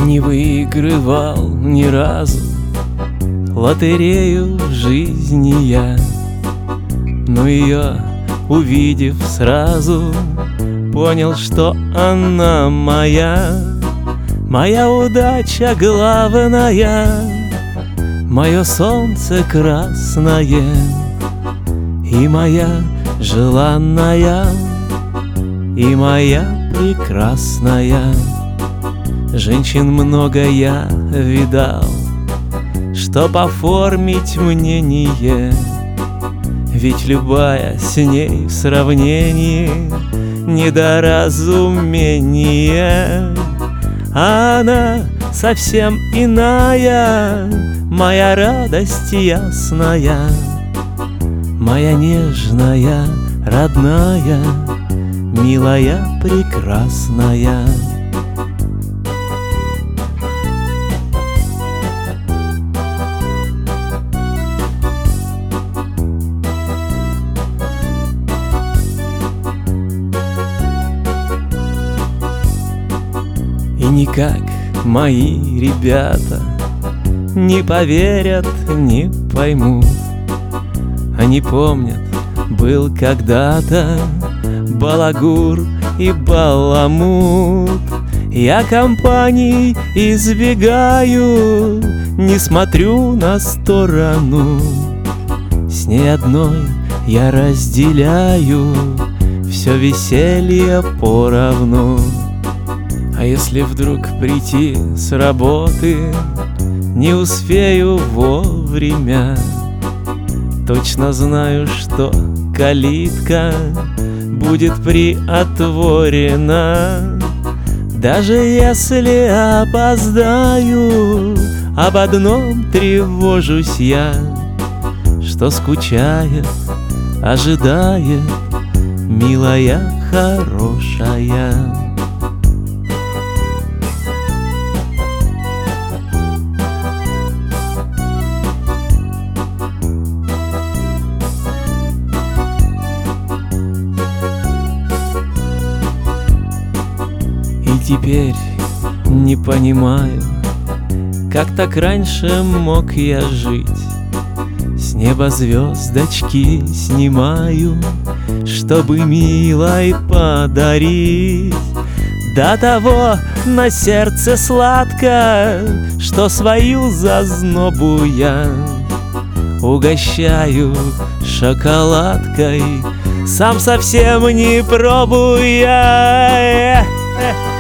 Не выигрывал ни разу лотерею в жизни я, но ее, увидев сразу, понял, что она моя. Моя удача главная, мое солнце красное и моя желанная, и моя прекрасная. Женщин много я видал, чтоб оформить мнение, ведь любая с ней в сравнении недоразумение. А она совсем иная, моя радость ясная, моя нежная, родная, милая, прекрасная. И никак мои ребята не поверят, не поймут. Они помнят, был когда-то балагур и баламут. Я компаний избегаю, не смотрю на сторону. С ней одной я разделяю все веселье поровну. А если вдруг прийти с работы не успею вовремя, точно знаю, что калитка будет приотворена. Даже если опоздаю, об одном тревожусь я, что скучает, ожидает милая, хорошая. И теперь не понимаю, как так раньше мог я жить. С неба звездочки снимаю, чтобы милой подарить. До того на сердце сладко, что свою зазнобу я угощаю шоколадкой, сам совсем не пробуя.